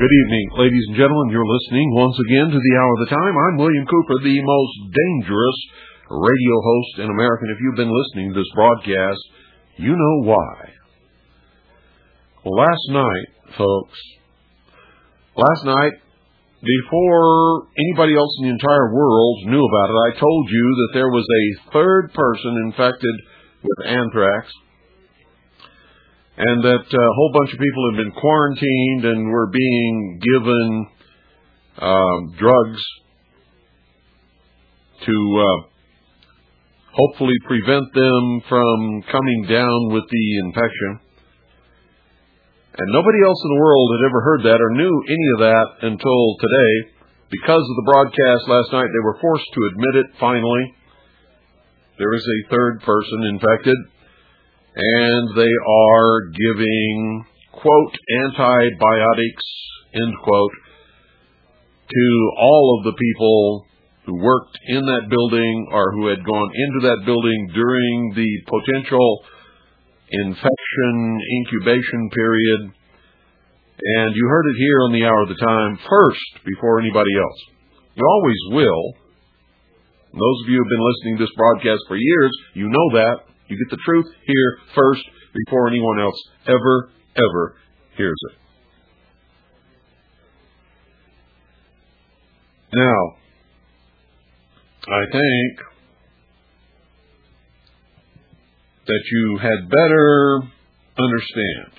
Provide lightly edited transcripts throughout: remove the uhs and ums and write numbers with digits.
Good evening, ladies and gentlemen. You're listening once again to the Hour of the Time. I'm William Cooper, the most dangerous radio host in America. And if you've been listening to this broadcast, you know why. Well, last night, folks, before anybody else in the entire world knew about it, I told you that there was a third person infected with anthrax, and that a whole bunch of people had been quarantined and were being given drugs to hopefully prevent them from coming down with the infection. And nobody else in the world had ever heard that or knew any of that until today. Because of the broadcast last night, they were forced to admit it finally. There is a third person infected, and they are giving, quote, antibiotics, end quote, to all of the people who worked in that building or who had gone into that building during the potential infection incubation period. And you heard it here on the Hour of the Time first before anybody else. You always will. Those of you who have been listening to this broadcast for years, you know that. You get the truth here first before anyone else ever hears it. Now, I think that you had better understand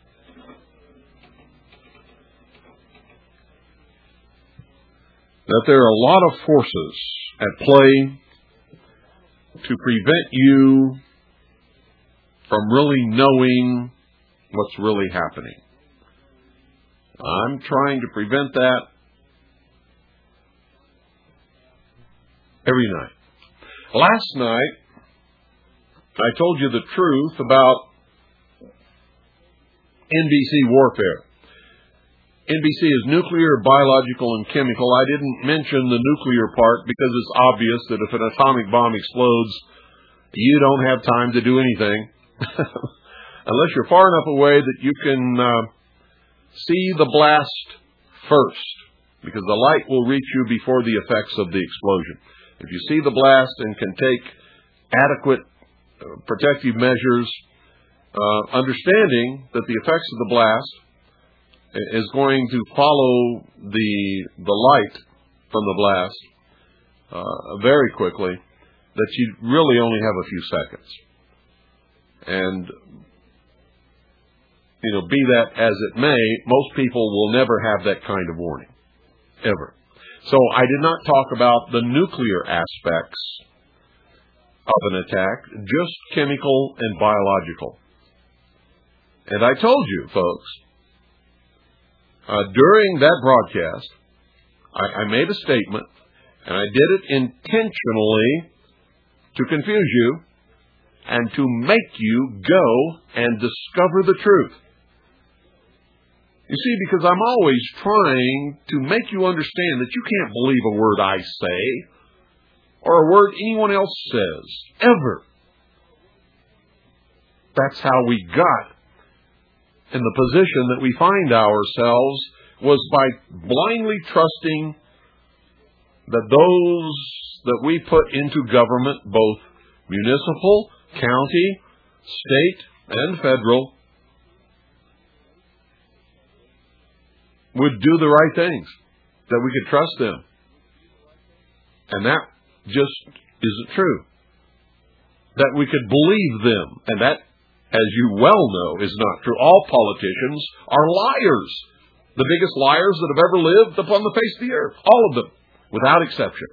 that there are a lot of forces at play to prevent you from really knowing what's really happening. I'm trying to prevent that every night. Last night, I told you the truth about NBC warfare. NBC is nuclear, biological, and chemical. I didn't mention the nuclear part because it's obvious that if an atomic bomb explodes, you don't have time to do anything unless you're far enough away that you can see the blast first, because the light will reach you before the effects of the explosion. If you see the blast and can take adequate protective measures, understanding that the effects of the blast is going to follow the light from the blast very quickly, that you really only have a few seconds. And, be that as it may, most people will never have that kind of warning, ever. So I did not talk about the nuclear aspects of an attack, just chemical and biological. And I told you, folks, during that broadcast, I made a statement, and I did it intentionally to confuse you and to make you go and discover the truth. You see, because I'm always trying to make you understand that you can't believe a word I say or a word anyone else says, ever. That's how we got in the position that we find ourselves, was by blindly trusting that those that we put into government, both municipal, county, state, and federal, would do the right things, that we could trust them. And that just isn't true. That we could believe them, and that, as you well know, is not true. All politicians are liars. The biggest liars that have ever lived upon the face of the earth. All of them, without exception.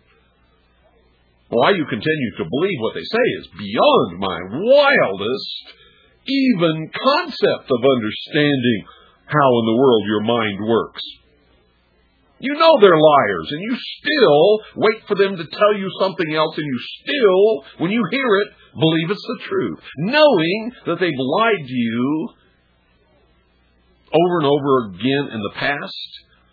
Why you continue to believe what they say is beyond my wildest even concept of understanding how in the world your mind works. You know they're liars, and you still wait for them to tell you something else, and you still, when you hear it, believe it's the truth, knowing that they've lied to you over and over again in the past.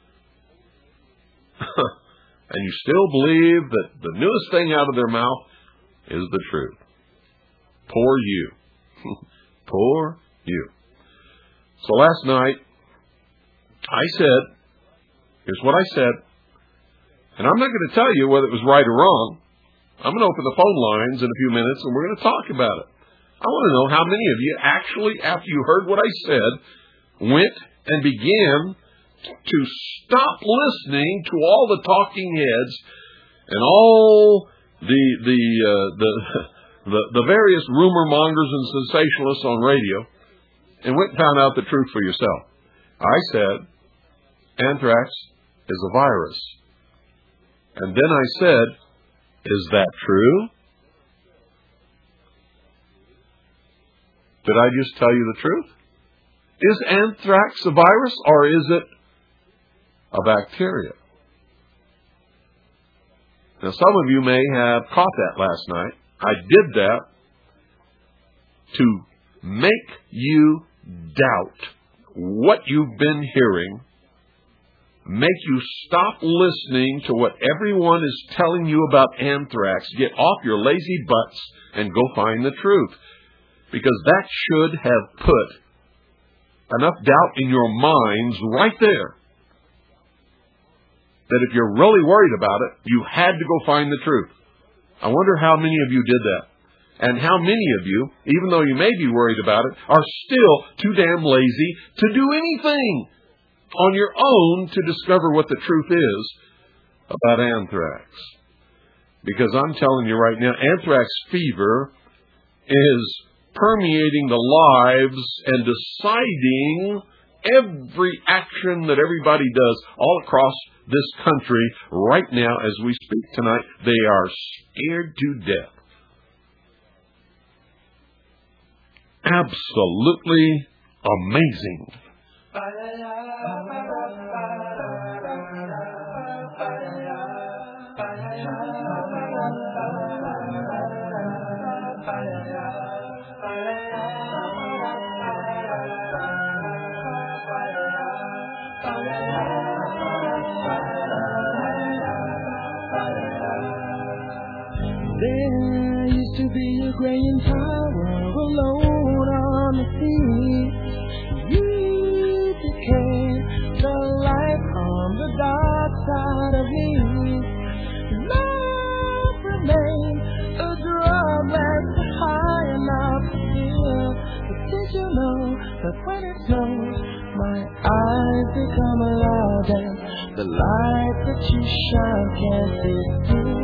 And you still believe that the newest thing out of their mouth is the truth. Poor you. Poor you. So last night, I said, here's what I said, and I'm not going to tell you whether it was right or wrong. I'm going to open the phone lines in a few minutes, and we're going to talk about it. I want to know how many of you actually, after you heard what I said, went and began to stop listening to all the talking heads and all the various rumor mongers and sensationalists on radio, and went and found out the truth for yourself. I said, anthrax is a virus. And then I said, is that true? Did I just tell you the truth? Is anthrax a virus, or is it a bacteria? Now, some of you may have caught that last night. I did that to make you doubt what you've been hearing, make you stop listening to what everyone is telling you about anthrax. Get off your lazy butts and go find the truth. Because that should have put enough doubt in your minds right there that if you're really worried about it, you had to go find the truth. I wonder how many of you did that. And how many of you, even though you may be worried about it, are still too damn lazy to do anything on your own to discover what the truth is about anthrax. Because I'm telling you right now, anthrax fever is permeating the lives and deciding every action that everybody does all across this country right now as we speak tonight. They are scared to death. Absolutely amazing. There used to be a graying tower alone on the sea. You became the light on the dark side of me. Love remained a drug that's high enough to feel. But did you know that when it snows, my eyes become alive and the light that you shine can't be seen?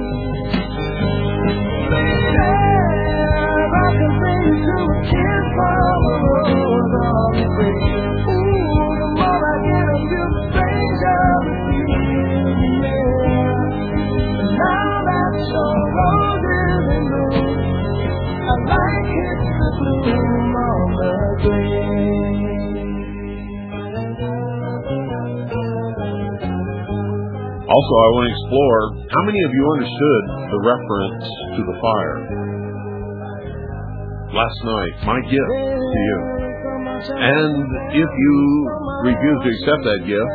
I can bring you to a kiss from a rose on the grave. Ooh, the more I get of you, the stranger the feeling, yeah. And now that your rose is in bloom, I like it's the bloom on the grave. Also, I want to explore how many of you understood the reference to the fire. Last night, my gift to you. And if you refuse to accept that gift,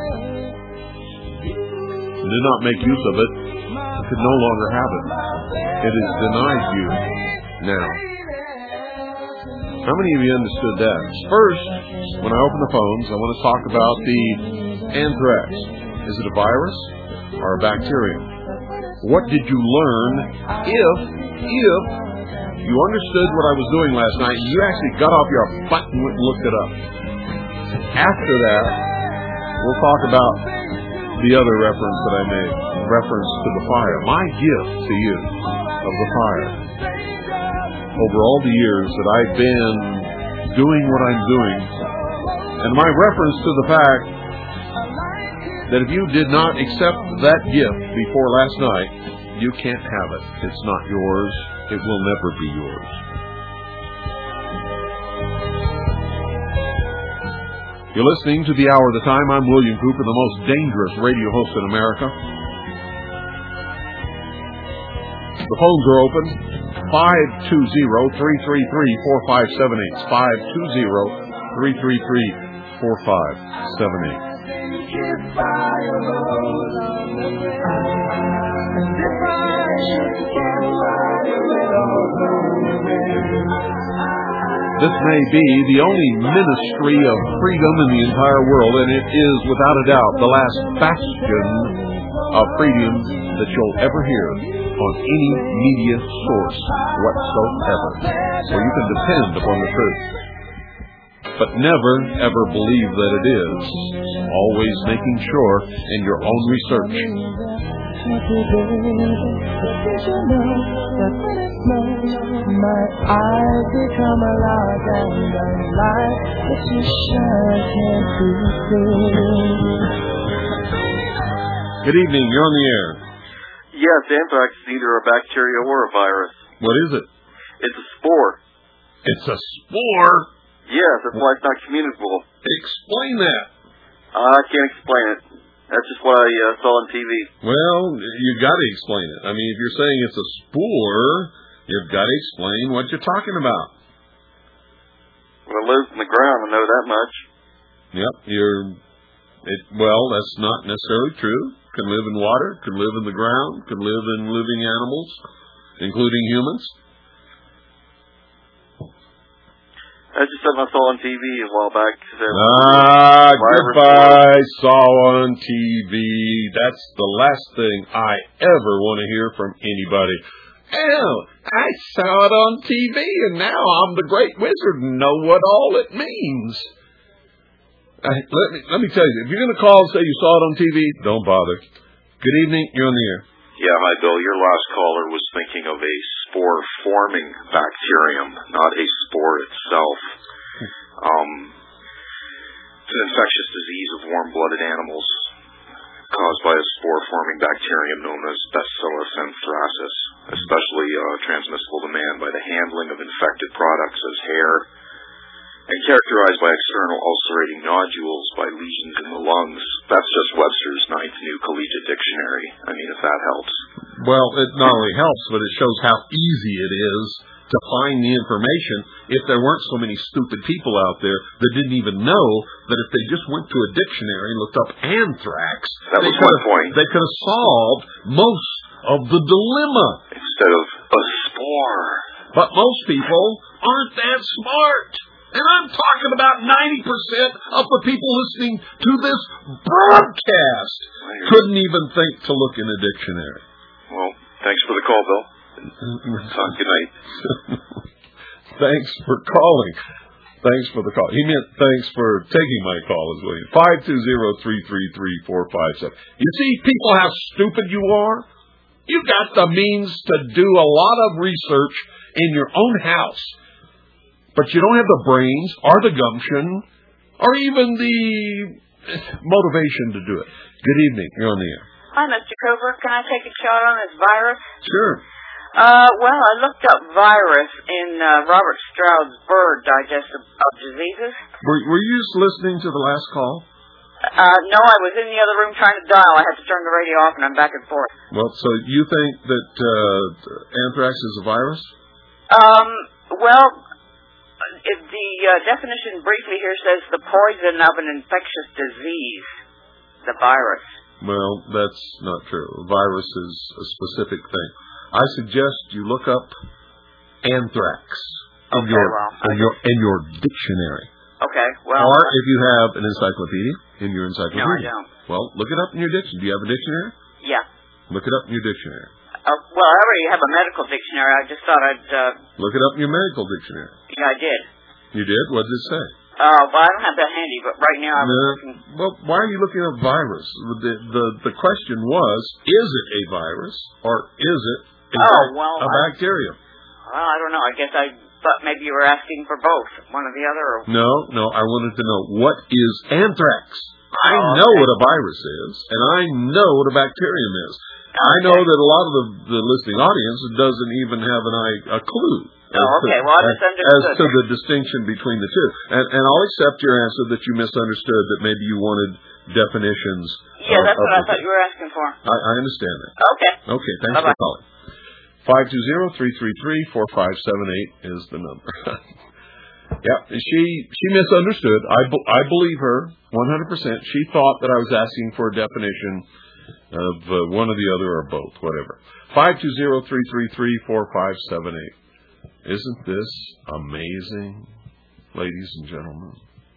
do not make use of it, you could no longer have it. It is denied you now. How many of you understood that? First, when I open the phones, I want to talk about the anthrax. Is it a virus or a bacterium? What did you learn if you understood what I was doing last night and you actually got off your butt and went and looked it up? After that, we'll talk about the other reference that I made, reference to the fire. My gift to you of the fire. Over all the years that I've been doing what I'm doing, and my reference to the fact that if you did not accept that gift before last night, you can't have it. It's not yours. It will never be yours. You're listening to The Hour of the Time. I'm William Cooper, the most dangerous radio host in America. The phones are open. 520-333-4578. 520-333-4578. This may be the only ministry of freedom in the entire world, and it is, without a doubt, the last bastion of freedom that you'll ever hear on any media source whatsoever, where you can depend upon the truth. But never, ever believe that it is. Always making sure in your own research. My eyes become a large and the light that you shine can't be seen. Good evening, you're on the air. Yes, anthrax is either a bacteria or a virus. What is it? It's a spore. It's a spore? Yes, that's why it's not communicable. Explain that. I can't explain it. That's just what I saw on TV. Well, you got to explain it. I mean, if you're saying it's a spore, you've got to explain what you're talking about. Well, it lives in the ground, I know that much. Yep, well, that's not necessarily true. Can live in water, can live in the ground, can live in living animals, including humans. That's just something I saw on TV a while back. Goodbye, saw on TV. That's the last thing I ever want to hear from anybody. Oh, I saw it on TV, and now I'm the great wizard and know what all it means. Let me tell you, if you're going to call and say you saw it on TV, don't bother. Good evening, you're on the air. Yeah, hi, Bill. Your last caller was thinking of a spore-forming bacterium, not a spore itself. It's an infectious disease of warm-blooded animals caused by a spore-forming bacterium known as Bacillus anthracis, especially transmissible to man by the handling of infected products as hair, and characterized by external ulcerating nodules, by lesions in the lungs. That's just Webster's 9th New Collegiate Dictionary. I mean, if that helps. Well, it not only helps, but it shows how easy it is to find the information if there weren't so many stupid people out there that didn't even know that if they just went to a dictionary and looked up anthrax, that was my point. They could have solved most of the dilemma. Instead of a spore. But most people aren't that smart. And I'm talking about 90% of the people listening to this broadcast couldn't even think to look in a dictionary. Well, thanks for the call, Bill. Good night. Thanks for calling. Thanks for the call. He meant thanks for taking my call as well. 520-333-457. You see, people, how stupid you are? You got the means to do a lot of research in your own house. But you don't have the brains or the gumption or even the motivation to do it. Good evening. You're on the air. Hi, Mr. Covert. Can I take a shot on this virus? Sure. Well, I looked up virus in Robert Stroud's Bird Digest of Diseases. Were you just listening to the last call? No, I was in the other room trying to dial. I had to turn the radio off, and I'm back and forth. Well, so you think that anthrax is a virus? Well, the definition briefly here says the poison of an infectious disease, the virus. Well, that's not true. A virus is a specific thing. I suggest you look up anthrax in your dictionary. Okay, well... Or if you have an encyclopedia, in your encyclopedia. No, I don't. Well, look it up in your dictionary. Do you have a dictionary? Yeah. Look it up in your dictionary. Well, I already have a medical dictionary. I just thought I'd... Look it up in your medical dictionary. Yeah, I did. You did? What did it say? Well, I don't have that handy, but right now I'm looking... Well, why are you looking at virus? The question was, is it a virus, or is it a bacterium? Well, I don't know. I guess I thought maybe you were asking for both, one or the other. Or... No, I wanted to know, what is anthrax? I know what a virus is, and I know what a bacterium is. I know that a lot of the listening audience doesn't even have a clue as to the distinction between the two. And I'll accept your answer that you misunderstood, that maybe you wanted definitions. Yeah, that's what I thought you were asking for. I understand that. Okay, thanks for calling. 520-333-4578 is the number. Yeah, she misunderstood. I believe her 100%. She thought that I was asking for a definition of one or the other or both, whatever. 520-333-4578. Isn't this amazing? ladies and gentlemen.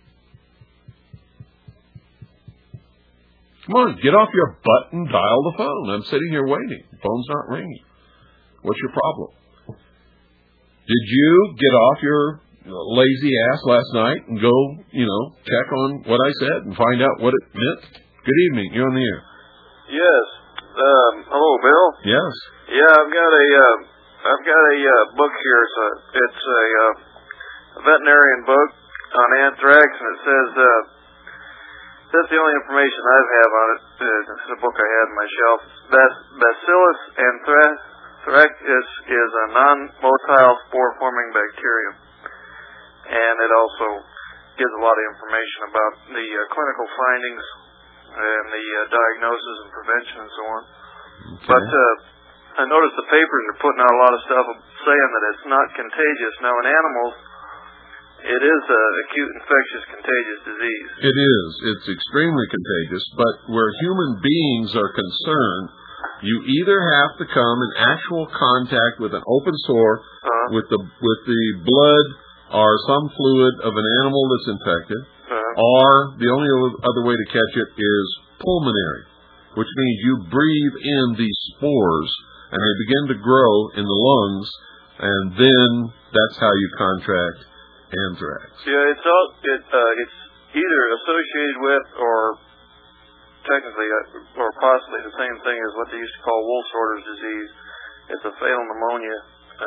Come on, get off your butt and dial the phone. I'm sitting here waiting. The phone's not ringing. What's your problem? Did you get off your lazy ass last night and go, check on what I said and find out what it meant? Good evening. You're on the air. Yes. Hello, Bill. Yes. Yeah, I've got a book here. It's a veterinarian book on anthrax, and it says that's the only information I have on it. It's a book I had on my shelf. Bacillus anthracis is a non-motile spore-forming bacterium, and it also gives a lot of information about the clinical findings and the diagnosis and prevention and so on. Okay. But I noticed the papers are putting out a lot of stuff saying that it's not contagious. Now, in animals, it is an acute infectious contagious disease. It is. It's extremely contagious, but where human beings are concerned, you either have to come in actual contact with an open sore, with the blood or some fluid of an animal that's infected, or the only other way to catch it is pulmonary, which means you breathe in these spores and they begin to grow in the lungs, and then that's how you contract anthrax. Yeah, it's either associated with or technically or possibly the same thing as what they used to call Wolfsorter's disease. It's a fatal pneumonia.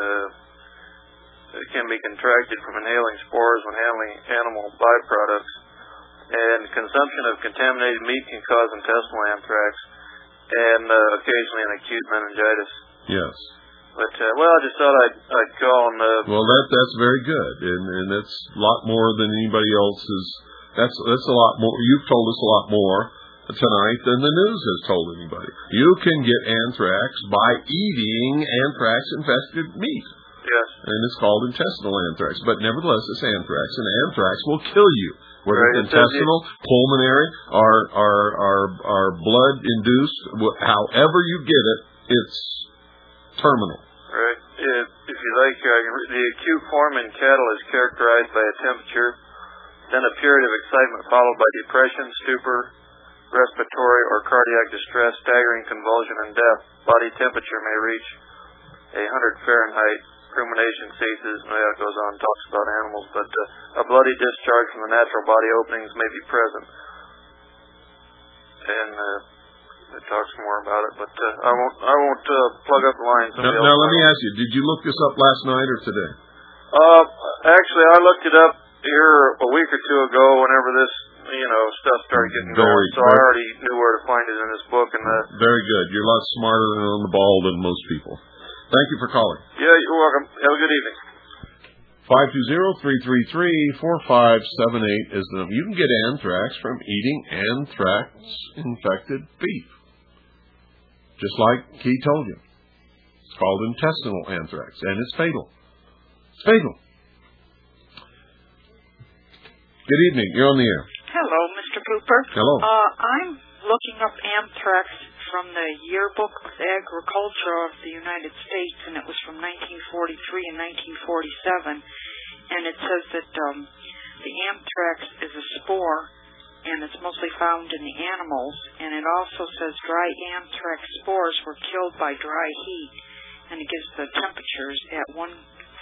It can be contracted from inhaling spores when handling animal byproducts. And consumption of contaminated meat can cause intestinal anthrax and occasionally an acute meningitis. Yes. But, I just thought I'd call and... Well, that's very good, and that's a lot more than anybody else's. That's a lot more. You've told us a lot more tonight than the news has told anybody. You can get anthrax by eating anthrax-infested meat. Yes. And it's called intestinal anthrax. But nevertheless, it's anthrax, and anthrax will kill you. Whether it's intestinal, pulmonary, or blood-induced, however you get it, it's terminal. Right. If you like, the acute form in cattle is characterized by a temperature, then a period of excitement followed by depression, stupor, respiratory or cardiac distress, staggering, convulsion, and death. Body temperature may reach 100 Fahrenheit. Rumination ceases, and it goes on, talks about animals, but a bloody discharge from the natural body openings may be present. And it talks more about it, but I won't plug up the lines. Now let me ask you, did you look this up last night or today? Actually, I looked it up here a week or two ago whenever this, stuff started getting going, so I already knew where to find it in this book. And very good. You're a lot smarter and on the ball than most people. Thank you for calling. Yeah, you're welcome. Have a good evening. 520-333-4578 is the number. You can get anthrax from eating anthrax-infected beef. Just like he told you. It's called intestinal anthrax, and it's fatal. It's fatal. Good evening. You're on the air. Hello, Mr. Cooper. Hello. I'm looking up anthrax from the Yearbook of Agriculture of the United States, and it was from 1943 and 1947. And it says that the anthrax is a spore, and it's mostly found in the animals. And it also says dry anthrax spores were killed by dry heat, and it gives the temperatures at 149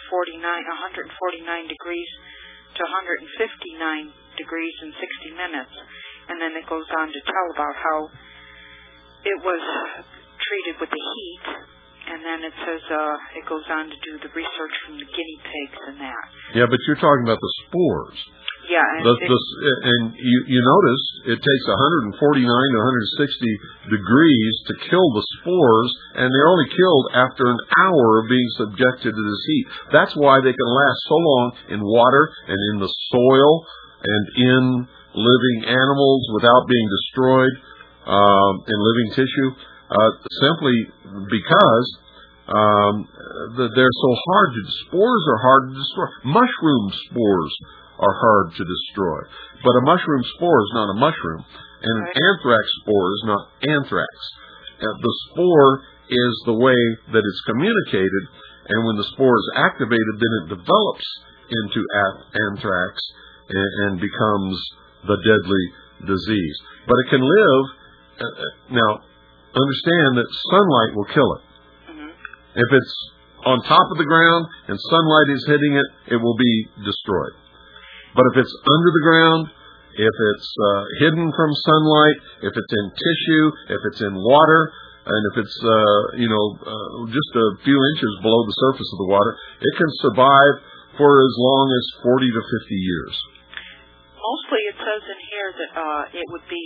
degrees to 159 degrees in 60 minutes. And then it goes on to tell about how it was treated with the heat, and then it says it goes on to do the research from the guinea pigs and that. Yeah, but you're talking about the spores. Yeah. And you notice it takes 149 to 160 degrees to kill the spores, and they're only killed after an hour of being subjected to this heat. That's why they can last so long in water and in the soil and in living animals without being destroyed in living tissue, simply because they're so hard to. Spores are hard to destroy. Mushroom spores are hard to destroy, but a mushroom spore is not a mushroom, and an anthrax spore is not anthrax. The spore is the way that it's communicated, and when the spore is activated, then it develops into anthrax and becomes the deadly disease. But it can live. Now, understand that sunlight will kill it. If it's on top of the ground and sunlight is hitting it, it will be destroyed. But if it's under the ground, if it's hidden from sunlight, if it's in tissue, if it's in water, and if it's just a few inches below the surface of the water, it can survive for as long as 40 to 50 years. Mostly it says in here that it would be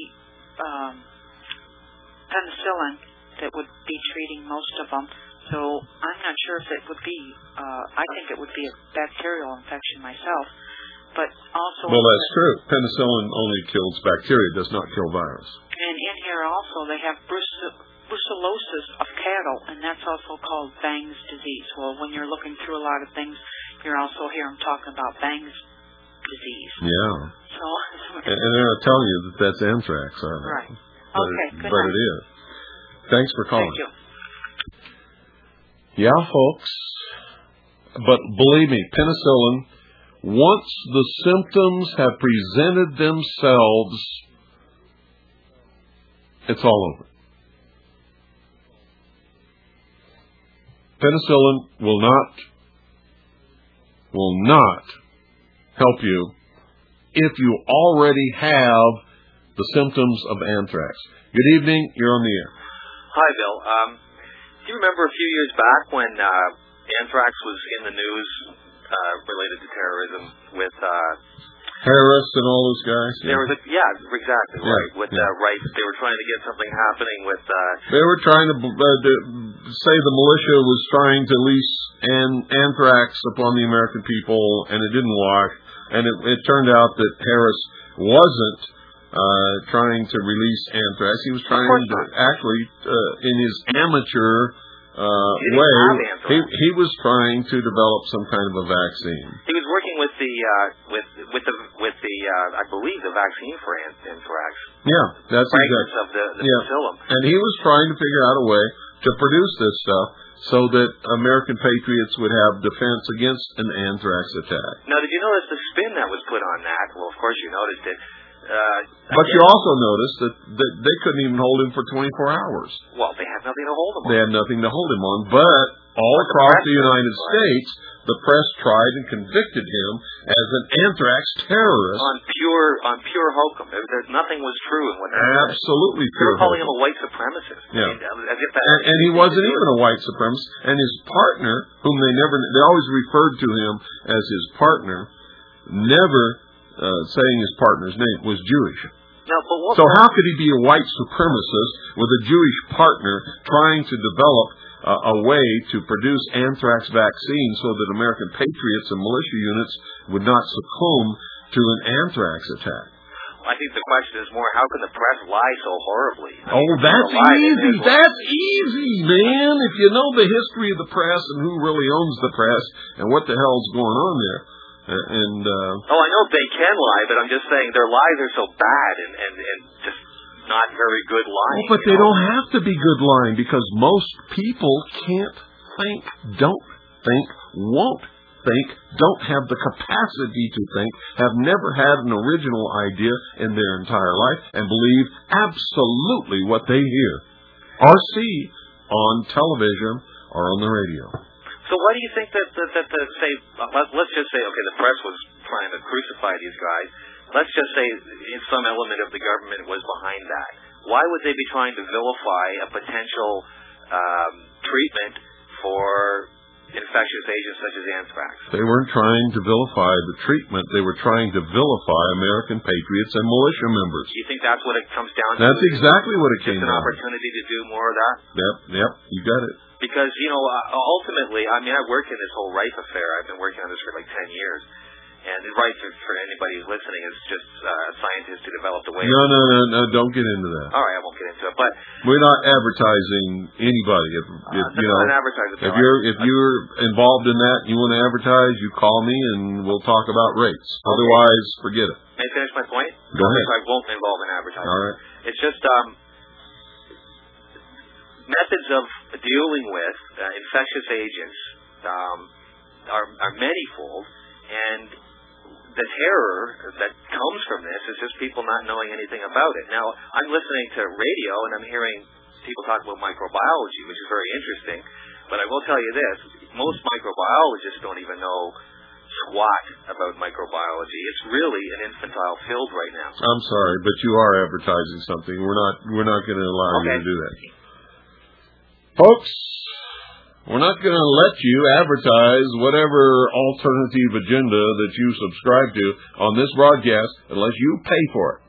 penicillin that would be treating most of them. So I'm not sure if it would be, I think it would be a bacterial infection myself. But also... Well, that's true. Penicillin only kills bacteria, it does not kill virus. And in here also they have brucellosis of cattle, and that's also called Bang's disease. Well, when you're looking through a lot of things, you're also hearing talking about Bang's disease. Yeah. So, and they're not telling you that that's anthrax, are they? Right. Okay, good but night. it is. Thanks for calling. Thank you. Yeah, folks. But believe me, penicillin, once the symptoms have presented themselves, it's all over. Penicillin will not help you if you already have the symptoms of anthrax. Good evening. You're on the air. Hi, Bill. Do you remember a few years back when anthrax was in the news related to terrorism with Harris and all those guys? There was exactly right. With right, they were trying to get something happening with. They were trying to say the militia was trying to lease anthrax upon the American people, and it didn't work. And it turned out that Harris wasn't trying to release anthrax. He was trying to actually, in his amateur way, he was trying to develop some kind of a vaccine. He was working with the I believe the vaccine for anthrax. Yeah, that's exactly of the bacillum. And he was trying to figure out a way to produce this stuff so that American patriots would have defense against an anthrax attack. Now, did you notice the spin that was put on that? Well, of course you noticed it. But you also noticed that they couldn't even hold him for 24 hours. Well, they had nothing to hold him on. They had nothing to hold him on. But all across the United States, the press tried and convicted him as an anthrax terrorist. On pure hokum. Nothing was true in what they said. Absolutely They pure were calling hokum. him a white supremacist. Yeah. As if that And he wasn't even a white supremacist. And his partner, whom they always referred to him as his partner, never saying his partner's name, was Jewish. Now, so how could he be a white supremacist with a Jewish partner trying to develop a way to produce anthrax vaccines so that American patriots and militia units would not succumb to an anthrax attack? I think the question is more, how can the press lie so horribly? That's easy. That's easy, man. If you know the history of the press and who really owns the press and what the hell's going on there. I know they can lie, but I'm just saying their lies are so bad and just not very good lying. But they don't have to be good lying because most people can't think, don't think, won't think, don't have the capacity to think, have never had an original idea in their entire life, and believe absolutely what they hear or see on television or on the radio. So why do you think that say, let's just say, okay, the press was trying to crucify these guys. Let's just say some element of the government was behind that. Why would they be trying to vilify a potential treatment for infectious agents such as anthrax? They weren't trying to vilify the treatment. They were trying to vilify American patriots and militia members. You think that's what it comes down to? That's exactly what it came down to. Just an opportunity to do more of that? Yep, you got it. Because, ultimately, I've worked in this whole Rife affair. I've been working on this for like 10 years. And Rife, for anybody who's listening, is just a scientist who developed a way. No, don't get into that. All right, I won't get into it. But we're not advertising anybody. If you're involved in that and you want to advertise, you call me and we'll talk about rates. Okay. Otherwise, forget it. May I finish my point? Go ahead. I won't involve in advertising. All right. It's just methods of dealing with infectious agents are manifold. And the terror that comes from this is just people not knowing anything about it. Now, I'm listening to radio and I'm hearing people talk about microbiology, which is very interesting. But I will tell you this, most microbiologists don't even know squat about microbiology. It's really an infantile field right now. I'm sorry, but you are advertising something. We're not going to allow you to do that. Folks, we're not going to let you advertise whatever alternative agenda that you subscribe to on this broadcast unless you pay for it.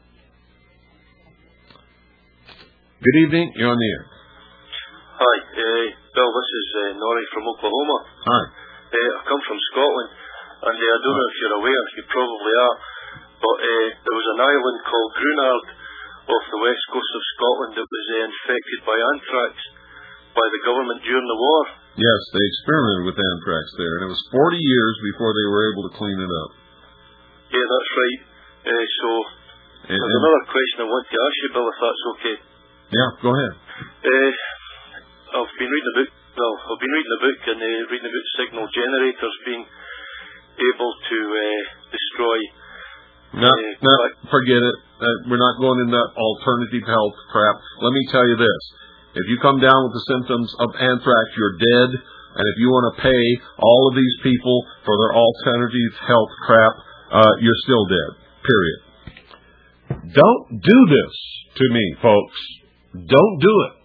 Good evening. You're on the air. Hi, Bill. This is Norrie from Oklahoma. Hi. I come from Scotland, and I don't know if you're aware, you probably are, but there was an island called Grunard off the west coast of Scotland that was infected by anthrax by the government during the war. Yes, they experimented with anthrax there, and it was 40 years before they were able to clean it up. Yeah, that's right. So there's another question I want to ask you, Bill, if that's okay. Yeah, go ahead. I've been reading a book. Well, I've been reading a book and reading about signal generators being able to destroy. No, forget it. We're not going into that alternative health crap. Let me tell you this. If you come down with the symptoms of anthrax, you're dead. And if you want to pay all of these people for their alternative health crap, you're still dead. Period. Don't do this to me, folks. Don't do it.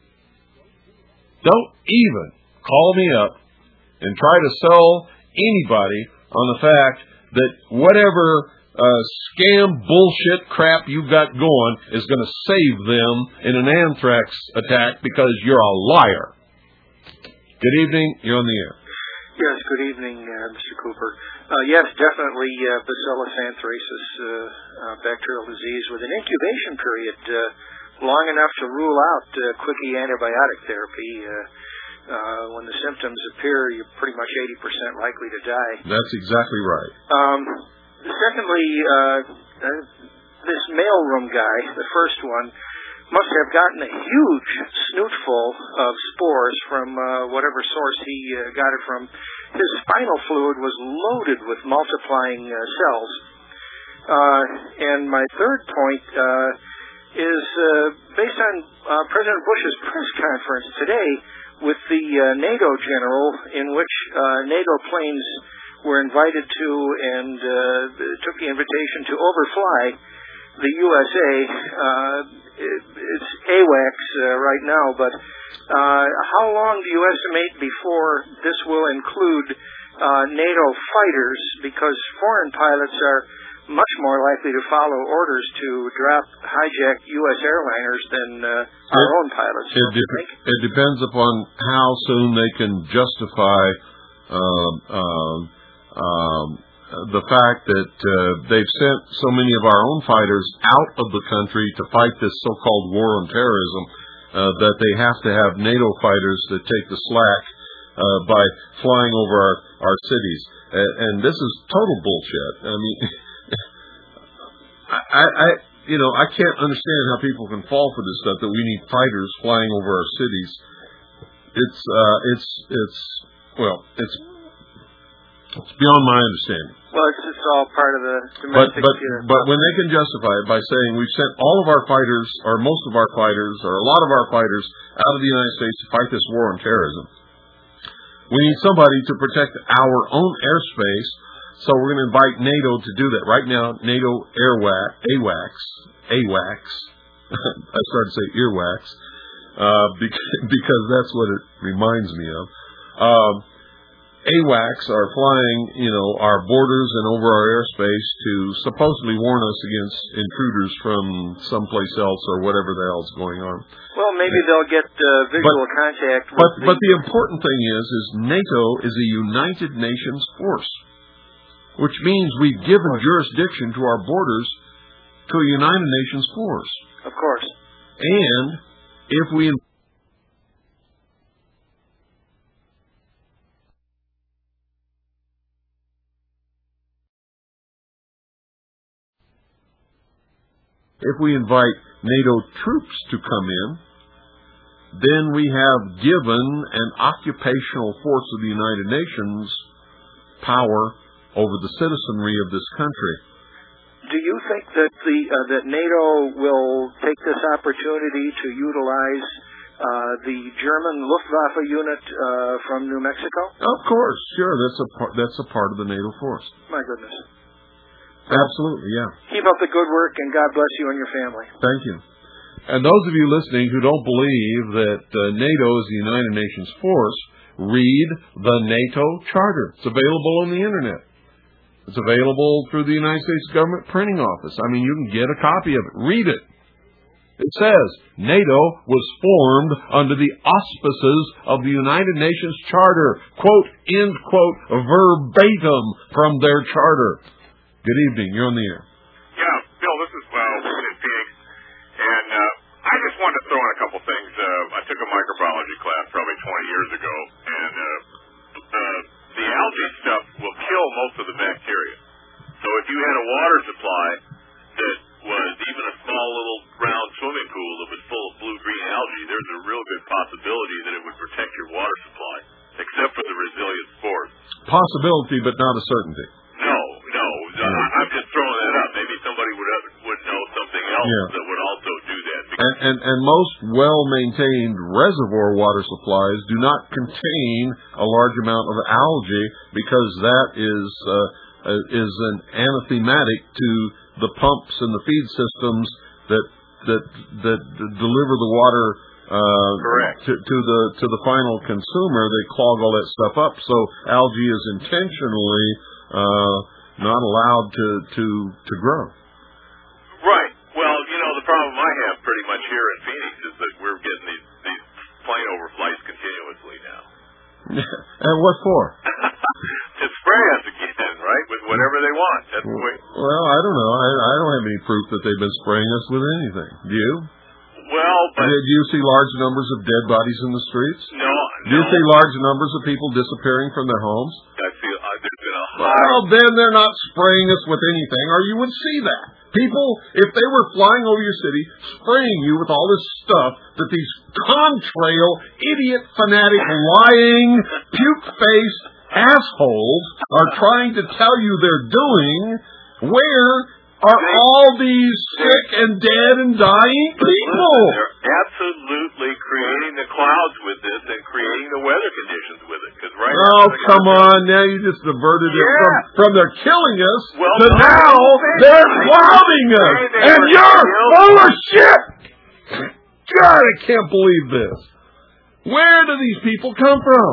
Don't even call me up and try to sell anybody on the fact that whatever scam bullshit crap you've got going is going to save them in an anthrax attack because you're a liar. Good evening. You're on the air. Yes, good evening, Mr. Cooper. Yes, definitely Bacillus anthracis bacterial disease with an incubation period long enough to rule out quickie antibiotic therapy. When the symptoms appear, you're pretty much 80% likely to die. That's exactly right. Secondly, this mailroom guy, the first one, must have gotten a huge snootful of spores from whatever source he got it from. His spinal fluid was loaded with multiplying cells. And my third point is based on President Bush's press conference today with the NATO general, in which NATO planes were invited to and took the invitation to overfly the USA. It's AWACS right now, but how long do you estimate before this will include NATO fighters? Because foreign pilots are much more likely to follow orders to drop hijacked U.S. airliners than our own pilots. It depends upon how soon they can justify the fact that they've sent so many of our own fighters out of the country to fight this so-called war on terrorism that they have to have NATO fighters that take the slack by flying over our cities. And this is total bullshit. I mean, I can't understand how people can fall for this stuff that we need fighters flying over our cities. It's beyond my understanding. Well, it's all part of the domestic. But when they can justify it by saying we've sent all of our fighters, or most of our fighters, or a lot of our fighters out of the United States to fight this war on terrorism, we need somebody to protect our own airspace. So we're going to invite NATO to do that. Right now, NATO AWACS. I started to say earwax because that's what it reminds me of. AWACS are flying, our borders and over our airspace to supposedly warn us against intruders from someplace else or whatever the hell's going on. Well, maybe they'll get visual contact. But the important thing is NATO is a United Nations force, which means we've given jurisdiction to our borders to a United Nations force. Of course. And if we invite NATO troops to come in, then we have given an occupational force of the United Nations power over the citizenry of this country. Do you think that that NATO will take this opportunity to utilize the German Luftwaffe unit from New Mexico? Of course, sure. That's a part of the NATO force. My goodness. Absolutely, yeah. Keep up the good work, and God bless you and your family. Thank you. And those of you listening who don't believe that NATO is the United Nations force, read the NATO Charter. It's available on the Internet. It's available through the United States government printing office. I mean, you can get a copy of it. Read it. It says, NATO was formed under the auspices of the United Nations Charter. Quote, end quote, verbatim from their charter. Good evening. You're on the air. Yeah, Bill, this is William in Phoenix. And I just wanted to throw in a couple things. I took a microbiology class probably 20 years ago, and the algae stuff will kill most of the bacteria. So if you had a water supply that was even a small little round swimming pool that was full of blue-green algae, there's a real good possibility that it would protect your water supply, except for the resilient spores. Possibility, but not a certainty. No. I'm just throwing that up. Maybe somebody would know something else that would also do that. And most well-maintained reservoir water supplies do not contain a large amount of algae because that is an anathematic to the pumps and the feed systems that deliver the water to the final consumer. They clog all that stuff up. So algae is intentionally not allowed to grow. Right. Well, the problem I have pretty much here in Phoenix is that we're getting these plane overflights continuously now. And what for? To spray us again, right? With whatever they want. That's the way. Well, I don't know. I don't have any proof that they've been spraying us with anything. Do you? Well, but... Do you see large numbers of dead bodies in the streets? No. Do you see large numbers of people disappearing from their homes? I feel there's been a high... Well, then they're not spraying us with anything, or you would see that. People, if they were flying over your city, spraying you with all this stuff that these contrail, idiot, fanatic, lying, puke-faced assholes are trying to tell you they're doing, where are all these sick and dead and dying people? They're absolutely creating the clouds with this and creating the weather conditions with it. Cause right now, come on. Now you just diverted it from they're killing us to now they're clouding us. And you're full of shit. God, I can't believe this. Where do these people come from?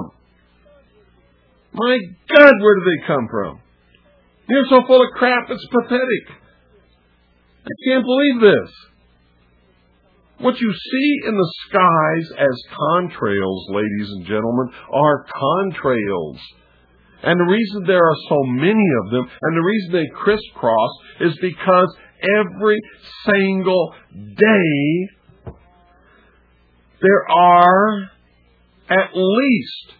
My God, where do they come from? You're so full of crap, it's pathetic. I can't believe this. What you see in the skies as contrails, ladies and gentlemen, are contrails. And the reason there are so many of them, and the reason they crisscross, is because every single day there are at least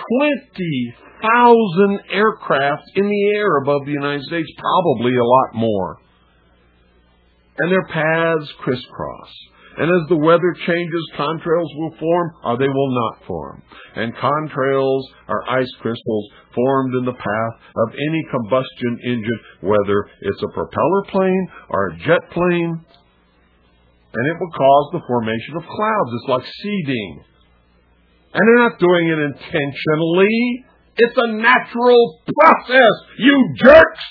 20,000 aircraft in the air above the United States, probably a lot more. And their paths crisscross. And as the weather changes, contrails will form or they will not form. And contrails are ice crystals formed in the path of any combustion engine, whether it's a propeller plane or a jet plane. And it will cause the formation of clouds. It's like seeding. And they're not doing it intentionally. It's a natural process, you jerks!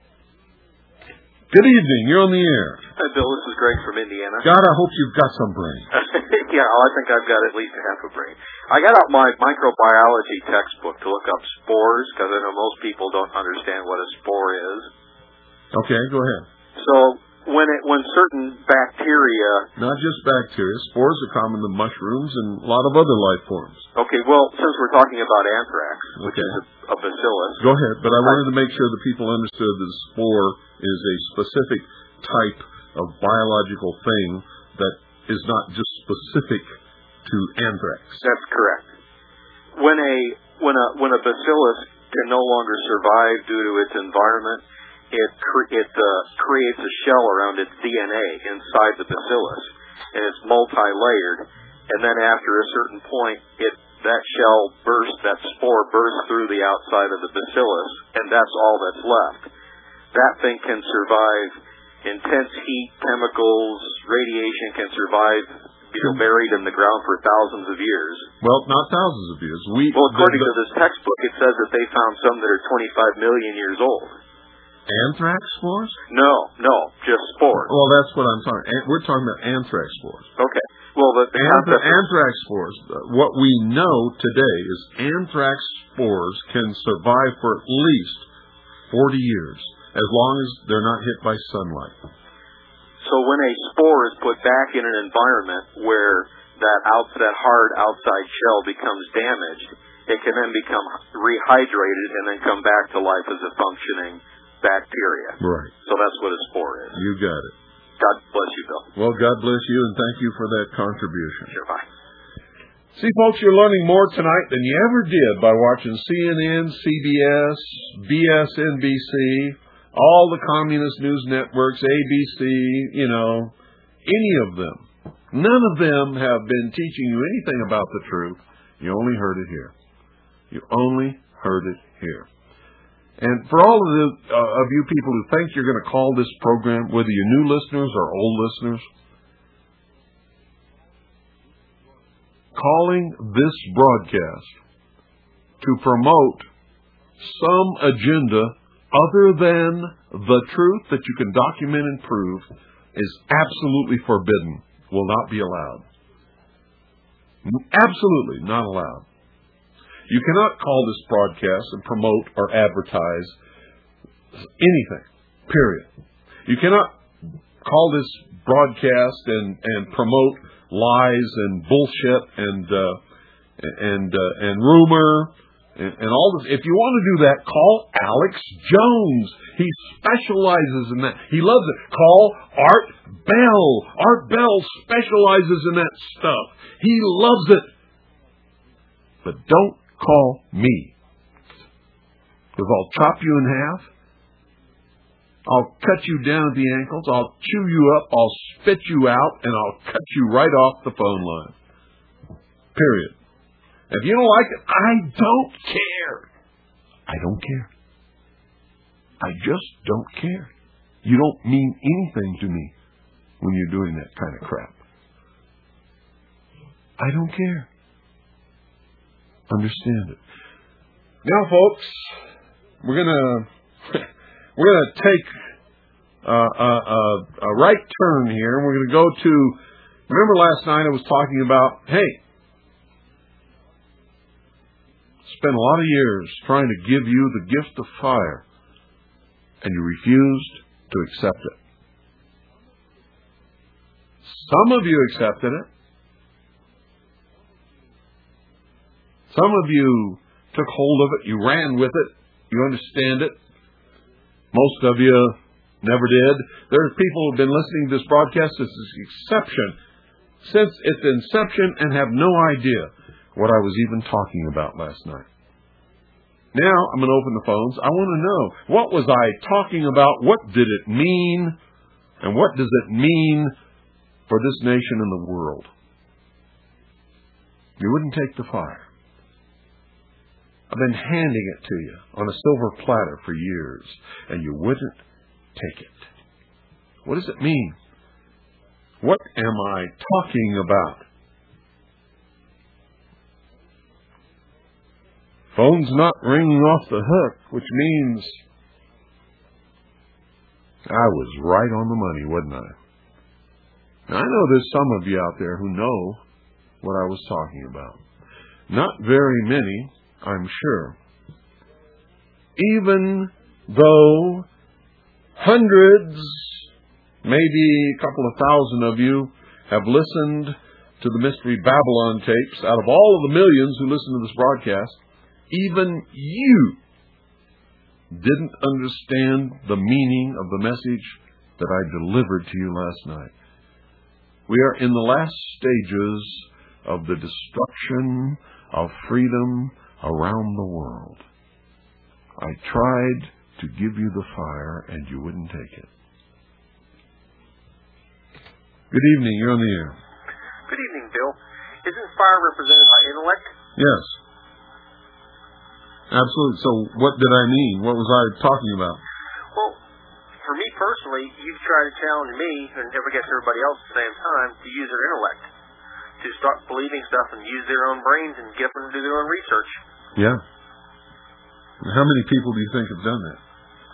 Good evening. You're on the air. Hi, Bill. This is Greg from Indiana. God, I hope you've got some brain. Yeah, I think I've got at least half a brain. I got out my microbiology textbook to look up spores, because I know most people don't understand what a spore is. Okay, go ahead. So, when certain bacteria... Not just bacteria. Spores are common to mushrooms and a lot of other life forms. Okay, well, since we're talking about anthrax, which is a bacillus... Go ahead, but I wanted to make sure that people understood that a spore is a specific type of biological thing that is not just specific to anthrax. That's correct. When a bacillus can no longer survive due to its environment, it creates a shell around its DNA inside the bacillus, and it's multi-layered. And then after a certain point, that shell bursts, that spore bursts through the outside of the bacillus, and that's all that's left. That thing can survive intense heat, chemicals, radiation, can survive, buried in the ground for thousands of years. Well, not thousands of years. According to this textbook, it says that they found some that are 25 million years old. Anthrax spores? No, just spores. Well, that's what I'm talking. We're talking about anthrax spores. Okay. Well, the anthrax spores. What we know today is anthrax spores can survive for at least 40 years, as long as they're not hit by sunlight. So when a spore is put back in an environment where that hard outside shell becomes damaged, it can then become rehydrated and then come back to life as a functioning bacteria. Right. So that's what a spore is. You got it. God bless you, Bill. Well, God bless you, and thank you for that contribution. Sure, bye. See, folks, you're learning more tonight than you ever did by watching CNN, CBS, BSNBC, all the communist news networks, ABC, any of them. None of them have been teaching you anything about the truth. You only heard it here. You only heard it here. And for all of you people who think you're going to call this program, whether you're new listeners or old listeners, calling this broadcast to promote some agenda other than the truth that you can document and prove is absolutely forbidden, will not be allowed. Absolutely not allowed. You cannot call this broadcast and promote or advertise anything, period. You cannot call this broadcast and promote lies and bullshit and rumor and all this. If you want to do that, call Alex Jones. He specializes in that. He loves it. Call Art Bell. Art Bell specializes in that stuff. He loves it. But don't call me, because I'll chop you in half. I'll cut you down at the ankles. I'll chew you up. I'll spit you out, and I'll cut you right off the phone line. Period. If you don't like it, I don't care. I don't care. I just don't care. You don't mean anything to me when you're doing that kind of crap. I don't care. Understand it. Now, folks, we're gonna take a right turn here. We're gonna go to. Remember last night I was talking about, hey, spent a lot of years trying to give you the gift of fire, and you refused to accept it. Some of you accepted it. Some of you took hold of it. You ran with it. You understand it. Most of you never did. There's people who have been listening to this broadcast since its inception and have no idea what I was even talking about last night. Now I'm going to open the phones. I want to know, what was I talking about? What did it mean? And what does it mean for this nation and the world? You wouldn't take the fire. I've been handing it to you on a silver platter for years, and you wouldn't take it. What does it mean? What am I talking about? Phone's not ringing off the hook, which means I was right on the money, wasn't I? Now, I know there's some of you out there who know what I was talking about. Not very many, I'm sure. Even though hundreds, maybe a couple of thousand of you have listened to the Mystery Babylon tapes, out of all of the millions who listen to this broadcast, even you didn't understand the meaning of the message that I delivered to you last night. We are in the last stages of the destruction of freedom around the world. I tried to give you the fire, and you wouldn't take it. Good evening. You're on the air. Good evening, Bill. Isn't fire represented by intellect? Yes. Absolutely. So what did I mean? What was I talking about? Well, for me personally, you've tried to challenge me, and never gets everybody else at the same time, to use their intellect, to start believing stuff and use their own brains and get them to do their own research. Yeah. How many people do you think have done that?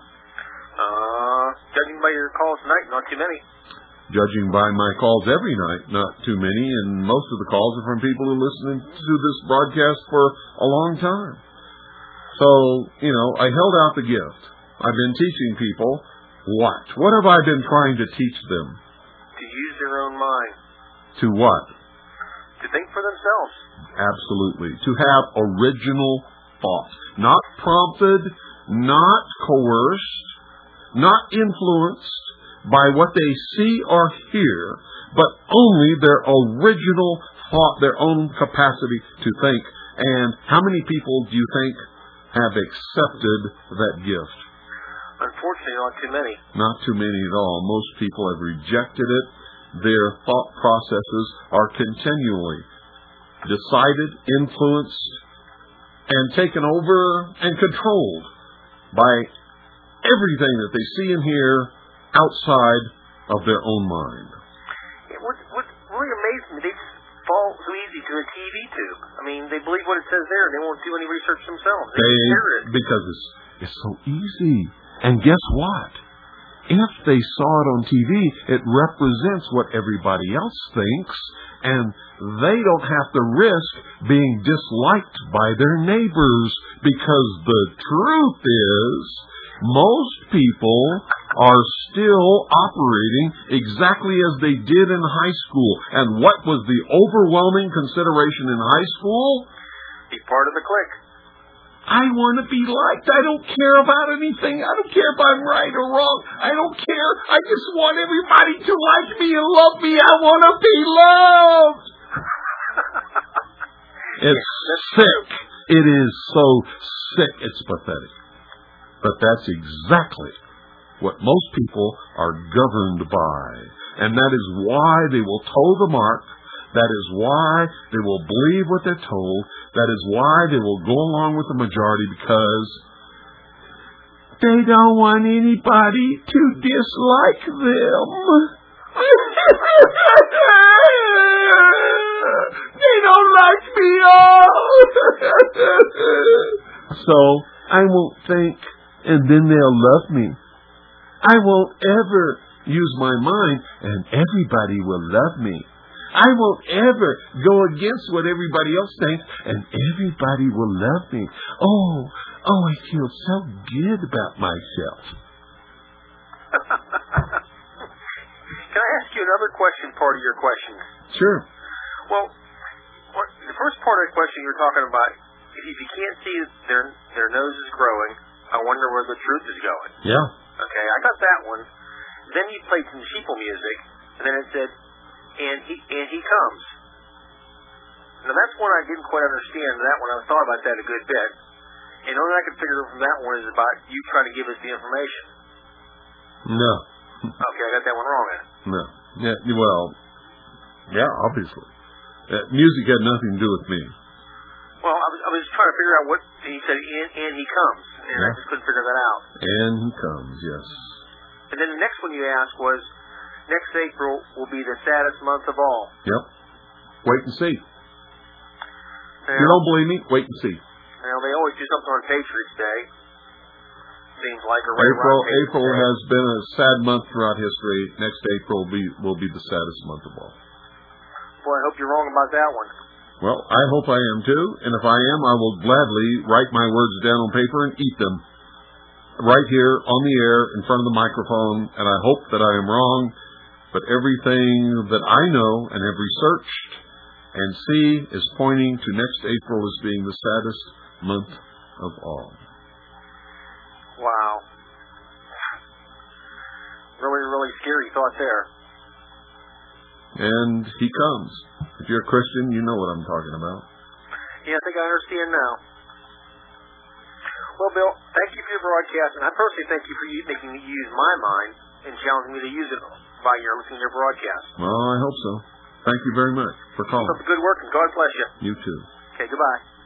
Judging by your calls tonight, not too many. Judging by my calls every night, not too many, and most of the calls are from people who listen to this broadcast for a long time. So, I held out the gift. I've been teaching people what? What have I been trying to teach them? To use their own mind. To what? To think for themselves. Absolutely. To have original thought. Not prompted, not coerced, not influenced by what they see or hear, but only their original thought, their own capacity to think. And how many people do you think have accepted that gift? Unfortunately, not too many. Not too many at all. Most people have rejected it. Their thought processes are continually decided, influenced, and taken over and controlled by everything that they see and hear outside of their own mind. What really amazes me, they just fall so easy to a TV tube. I mean, they believe what it says there, and they won't do any research themselves. Because it's so easy. And guess what? If they saw it on TV, it represents what everybody else thinks, and they don't have to risk being disliked by their neighbors, because the truth is, most people are still operating exactly as they did in high school. And what was the overwhelming consideration in high school? Be part of the clique. I want to be liked. I don't care about anything. I don't care if I'm right or wrong. I don't care. I just want everybody to like me and love me. I want to be loved. It's sick. It is so sick. It's pathetic. But that's exactly what most people are governed by. And that is why they will toe the mark. That is why they will believe what they're told. That is why they will go along with the majority, because they don't want anybody to dislike them. They don't like me. So I won't think, and then they'll love me. I won't ever use my mind, and everybody will love me. I won't ever go against what everybody else thinks, and everybody will love me. Oh, I feel so good about myself. Can I ask you another question, part of your question? Sure. Well, the first part of the question you were talking about, if you can't see their nose is growing, I wonder where the truth is going. Yeah. Okay, I got that one. Then you played some sheeple music, and then it said, and he comes. Now that's one I didn't quite understand. That one I thought about that a good bit, and only I could figure from that one is about you trying to give us the information. No. Okay, I got that one wrong then. No. Yeah. Well. Yeah. Obviously, music had nothing to do with me. Well, I was trying to figure out what he said. And he comes, and I just couldn't figure that out. And he comes. Yes. And then the next one you asked was, next April will be the saddest month of all. Yep. Wait and see. If you don't believe me, wait and see. Well, they always do something on Patriots Day. Seems like April has been a sad month throughout history. Next April will be the saddest month of all. Boy, I hope you're wrong about that one. Well, I hope I am too. And if I am, I will gladly write my words down on paper and eat them right here on the air in front of the microphone. And I hope that I am wrong. But everything that I know and have researched and see is pointing to next April as being the saddest month of all. Wow. Really, really scary thought there. And he comes. If you're a Christian, you know what I'm talking about. Yeah, I think I understand now. Well, Bill, thank you for your broadcast, and I personally thank you for making me use my mind and challenging me to use it by your listening to your broadcast. Well, I hope so. Thank you very much for calling. Keep up the good work, and God bless you. You too. Okay, goodbye.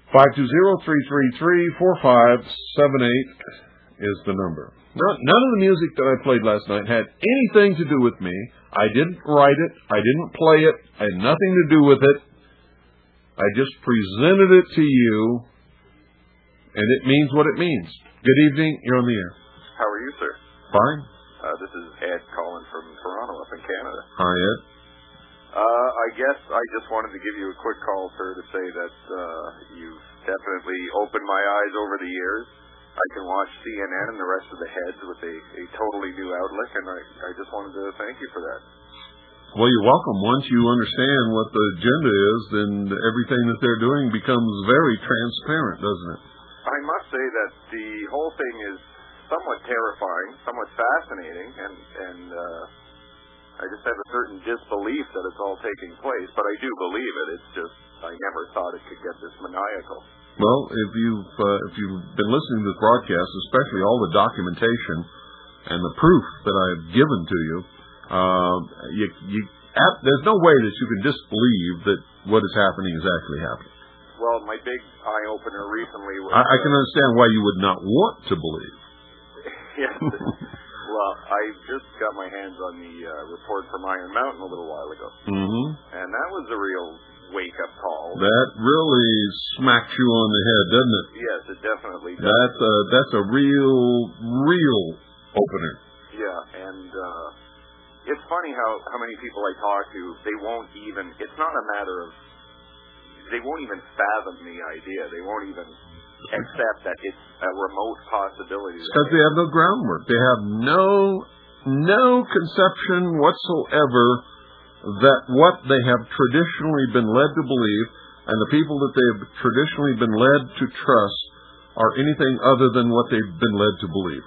520-333-4578 is the number. None of the music that I played last night had anything to do with me. I didn't write it. I didn't play it. I had nothing to do with it. I just presented it to you, and it means what it means. Good evening. You're on the air. How are you, sir? Fine. This is Ed calling from Toronto up in Canada. Hi, Ed. I guess I just wanted to give you a quick call, sir, to say that you've definitely opened my eyes over the years. I can watch CNN and the rest of the heads with a totally new outlook, and I just wanted to thank you for that. Well, you're welcome. Once you understand what the agenda is, then everything that they're doing becomes very transparent, doesn't it? I must say that the whole thing is somewhat terrifying, somewhat fascinating, and I just have a certain disbelief that it's all taking place, but I do believe it. It's just I never thought it could get this maniacal. Well, if you've been listening to the broadcast, especially all the documentation and the proof that I've given to you, there's no way that you can disbelieve that what is happening is actually happening. Well, my big eye-opener recently was... I can understand why you would not want to believe. Yes. Well, I just got my hands on the report from Iron Mountain a little while ago. Mm-hmm. And that was a real wake-up call. That really smacks you on the head, doesn't it? Yes, it definitely does. That's a real opener. Yeah, and it's funny how many people I talk to, they won't even... It's not a matter of... They won't even fathom the idea. They won't even accept that it's a remote possibility. Because they have no groundwork. They have no conception whatsoever that what they have traditionally been led to believe and the people that they have traditionally been led to trust are anything other than what they've been led to believe.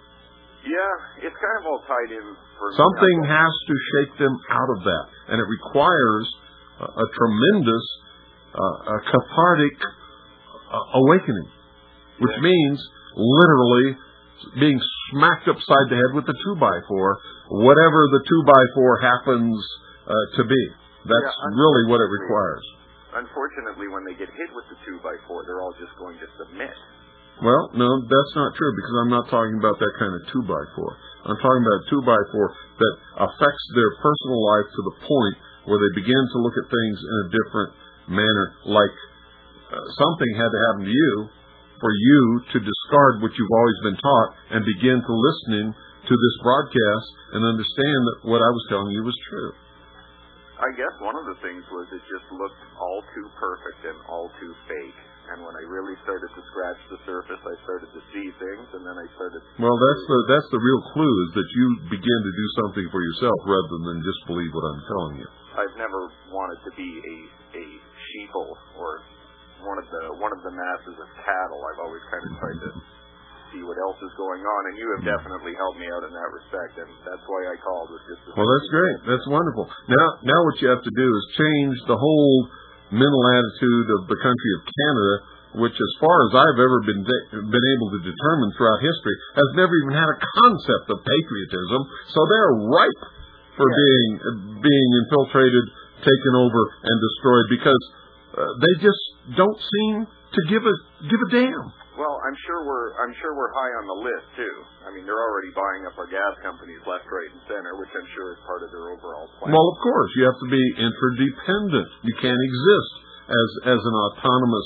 Yeah, it's kind of all tied in. Something has to shake them out of that, and it requires a tremendous cathartic awakening, which means literally being smacked upside the head with the 2x4, whatever the 2x4 happens to be. That's really what it requires. Unfortunately, when they get hit with the 2x4, they're all just going to submit. Well, no, that's not true, because I'm not talking about that kind of 2x4. I'm talking about a 2x4 that affects their personal life to the point where they begin to look at things in a different manner, like something had to happen to you for you to discard what you've always been taught and begin to listening to this broadcast and understand that what I was telling you was true. I guess one of the things was it just looked all too perfect and all too fake. And when I really started to scratch the surface, I started to see things, and then I started... Well, that's the real clue, is that you begin to do something for yourself rather than just believe what I'm telling you. I've never wanted to be a sheeple or one of the masses of cattle. I've always kind of tried to see what else is going on, and you have definitely helped me out in that respect, and that's why I called. Was just well, that's great. That's wonderful. Now what you have to do is change the whole mental attitude of the country of Canada, which, as far as I've ever been able to determine throughout history, has never even had a concept of patriotism. So they're ripe for being infiltrated, taken over, and destroyed, because they just don't seem to give a damn. Well, I'm sure we're high on the list too. I mean, they're already buying up our gas companies left, right, and center, which I'm sure is part of their overall plan. Well, of course, you have to be interdependent. You can't exist as an autonomous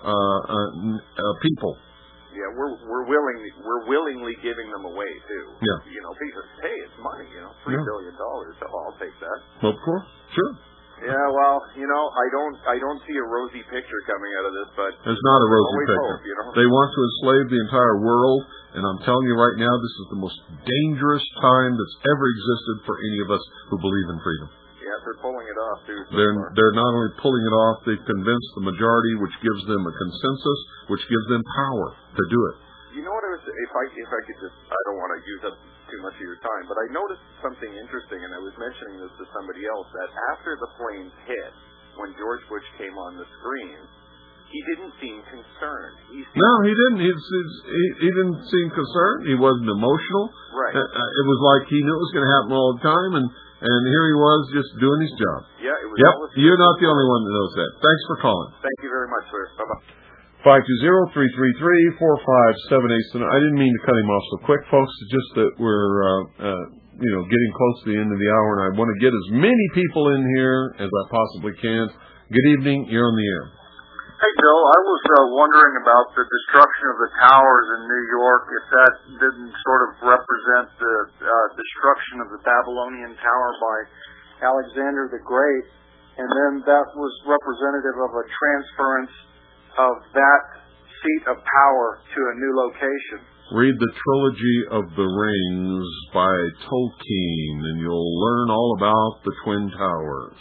people. Yeah, we're willingly giving them away too. Yeah. You know, because hey, it's money. You know, $3 billion. So I'll take that. Of course, sure. Yeah, well, you know, I don't see a rosy picture coming out of this, but there's not a rosy picture. Hope, you know? They want to enslave the entire world, and I'm telling you right now, this is the most dangerous time that's ever existed for any of us who believe in freedom. Yeah, they're pulling it off too. They're not only pulling it off, they've convinced the majority, which gives them a consensus, which gives them power to do it. You know what I was? If I could just, I don't want to use up too much of your time, but I noticed something interesting, and I was mentioning this to somebody else, that after the planes hit, when George Bush came on the screen, he didn't seem concerned. No, he didn't. He didn't seem concerned. He wasn't emotional. Right. It was like he knew it was going to happen all the time, and here he was just doing his job. Yeah, it was. Yep, you're not the only one that knows that. Thanks for calling. Thank you very much, sir. Bye-bye. 520-333-4578. I didn't mean to cut him off so quick, folks. It's just that we're getting close to the end of the hour, and I want to get as many people in here as I possibly can. Good evening. You're on the air. Hey, Bill. I was wondering about the destruction of the towers in New York, if that didn't sort of represent the destruction of the Babylonian Tower by Alexander the Great, and then that was representative of a transference of that seat of power to a new location. Read the Trilogy of the Rings by Tolkien, and you'll learn all about the Twin Towers.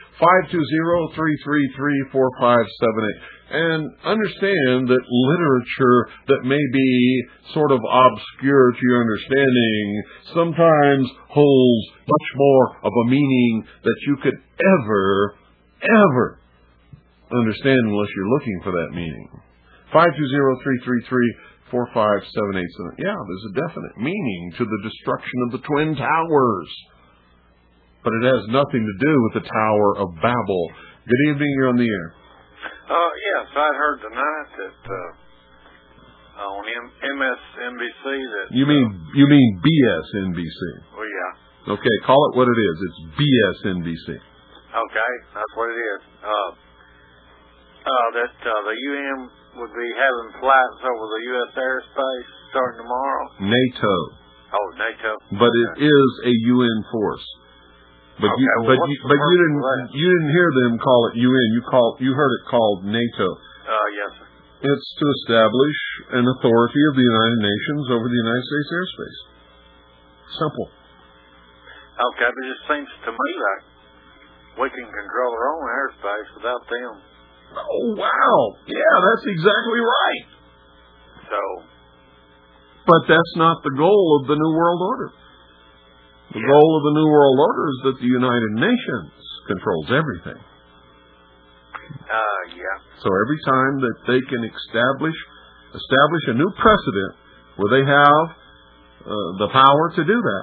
520-333-4578. And understand that literature that may be sort of obscure to your understanding sometimes holds much more of a meaning that you could ever understand unless you're looking for that meaning. 520-333-4578. Yeah, there's a definite meaning to the destruction of the Twin Towers. But it has nothing to do with the Tower of Babel. Good evening, you're on the air. Yes, I heard tonight that on MSNBC that... You mean BSNBC? Well, yeah. Okay, call it what it is. It's BSNBC. Okay, that's what it is. That the UN would be having flights over the U.S. airspace starting tomorrow. NATO. Oh, NATO. But it is a UN force. But you didn't hear them call it UN. You heard it called NATO. Yes, sir. It's to establish an authority of the United Nations over the United States airspace. Simple. Okay, but it just seems to me like we can control our own airspace without them. Oh, wow. Yeah, that's exactly right. So. But that's not the goal of the New World Order. The goal of the New World Order is that the United Nations controls everything. Yeah. So every time that they can establish a new precedent where they have the power to do that,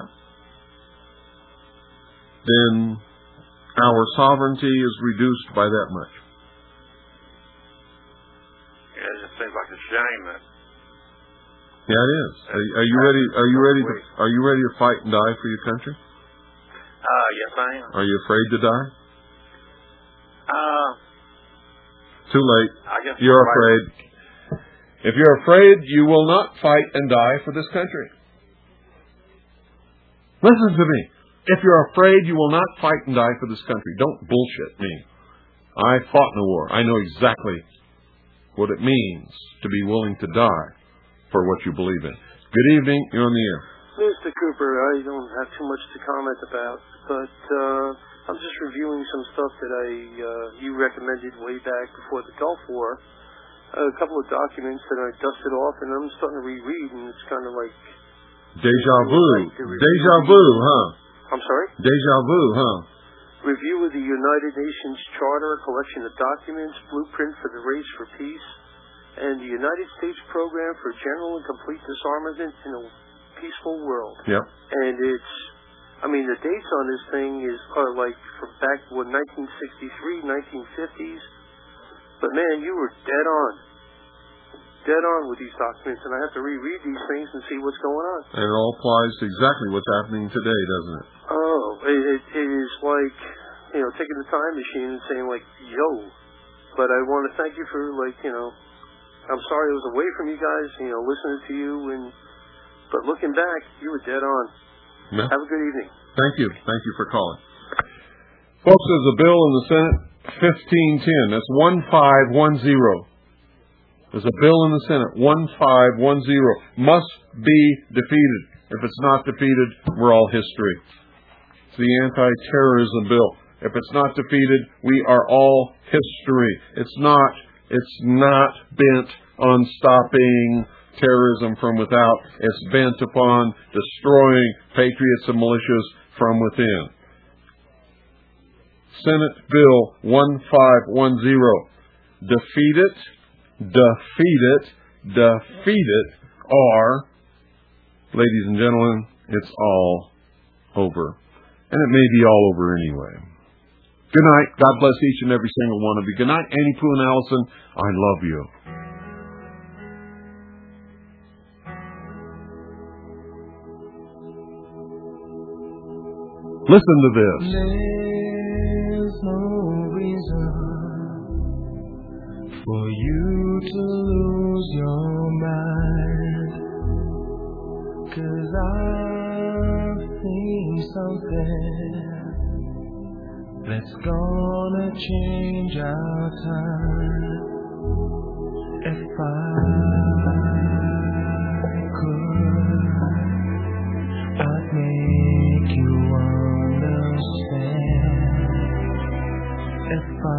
then our sovereignty is reduced by that much. Yeah, it just seems like a shame that. Yeah, it is. Are you ready to fight and die for your country? Yes, I am. Are you afraid to die? Too late. I guess you're afraid. If you're afraid, you will not fight and die for this country. Listen to me. If you're afraid, you will not fight and die for this country. Don't bullshit me. I fought in the war. I know exactly what it means to be willing to die for what you believe in. Good evening. You're on the air. Mr. Cooper, I don't have too much to comment about, but I'm just reviewing some stuff that you recommended way back before the Gulf War. A couple of documents that I dusted off, and I'm starting to reread, and it's kind of like... Deja vu. Deja vu, huh? I'm sorry? Deja vu, huh? Review of the United Nations Charter, a collection of documents, blueprint for the race for peace, and the United States Program for General and Complete Disarmament in a Peaceful World. Yep. And the dates on this thing are like from back, 1963, 1950s. But man, you were dead on with these documents, and I have to reread these things and see what's going on. And it all applies to exactly what's happening today, doesn't it? Oh, it is like, taking the time machine and saying like, yo. But I want to thank you for I'm sorry I was away from you guys, listening to you, but looking back, you were dead on. Yeah. Have a good evening. Thank you. Thank you for calling. Folks, there's a bill in the Senate, 1510. That's 1510. There's a bill in the Senate, 1510. Must be defeated. If it's not defeated, we're all history. It's the anti-terrorism bill. If it's not defeated, we are all history. It's not bent on stopping terrorism from without. It's bent upon destroying patriots and militias from within. Senate Bill 1510. Defeat it, or, ladies and gentlemen, it's all over. And it may be all over anyway. Good night. God bless each and every single one of you. Good night, Annie Pooh and Allison. I love you. Listen to this. There's no reason for you to lose your mind, 'cause I've seen something that's gonna change our time. If I could, I'd make you understand. If I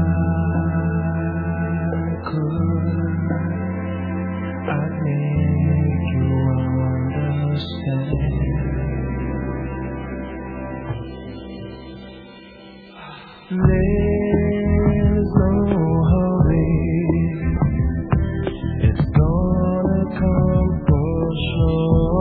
could, I'd make you understand. There's no hurry, it's gonna come for sure.